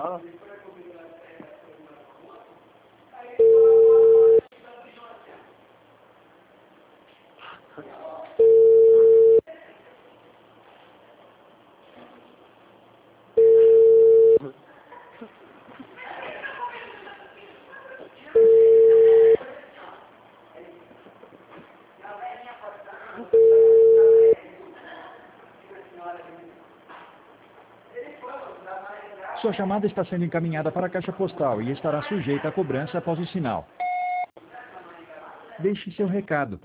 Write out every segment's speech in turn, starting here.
Ah, Sua chamada está sendo encaminhada para a caixa postal e estará sujeita a cobrança após o sinal. Deixe seu recado.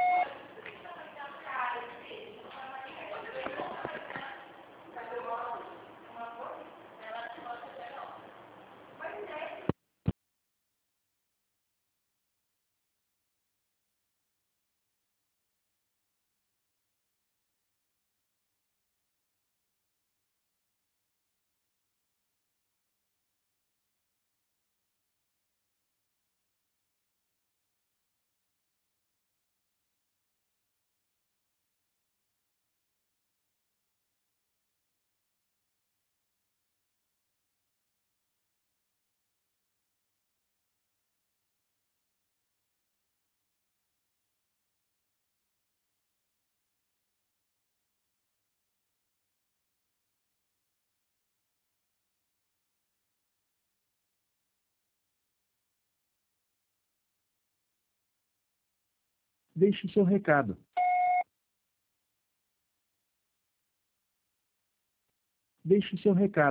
Deixe seu recado. Deixe seu recado.